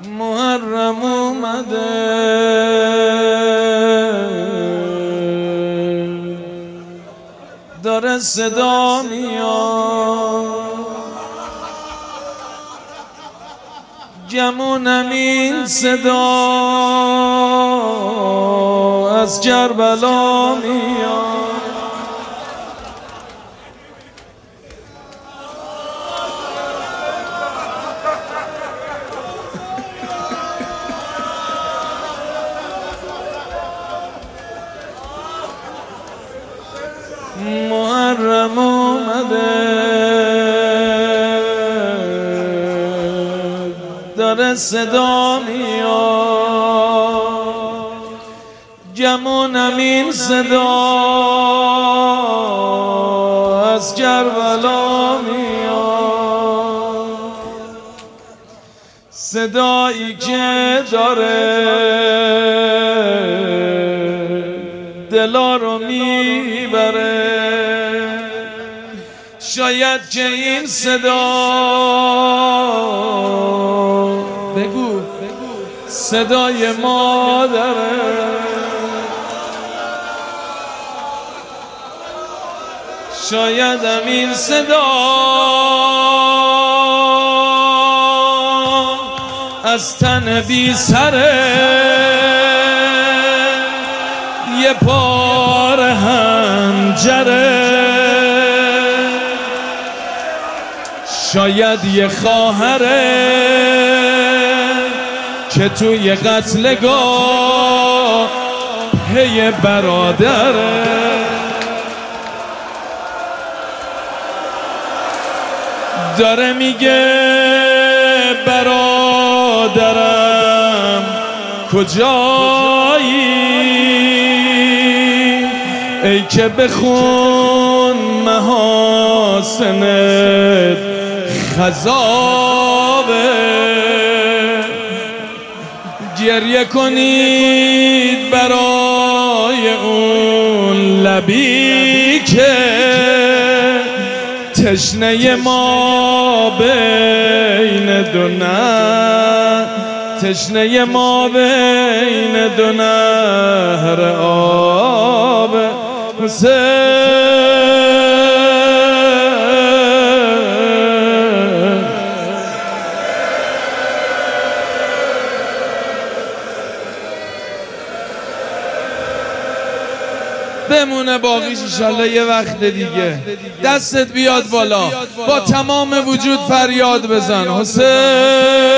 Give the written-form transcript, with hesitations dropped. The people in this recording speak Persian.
محرم اومده داره صدا میاد، گمونم این صدا از کربلا میاد. محرم اومده داره صدا میاد، گمونم این صدا از کربلا میاد. صدایی که داره دلا رو میبره، شاید که این صدا بگو صدای مادره، شایدم این صدا از تن بی سره یه پاره هنجره، شاید یه خواهره که توی قتلگاه هی برادره. داره میگه برادرم کجایی، ای که بخون محاسنت خضابه، گریه کنید برای اون لبی که تشنه ما بین دو نهر، تشنه ما بین دو نهر آب حسین. بمونه باقیش انشالله یه وقت دیگه. دستت بیاد بالا، با تمام وجود فریاد بزن حسین.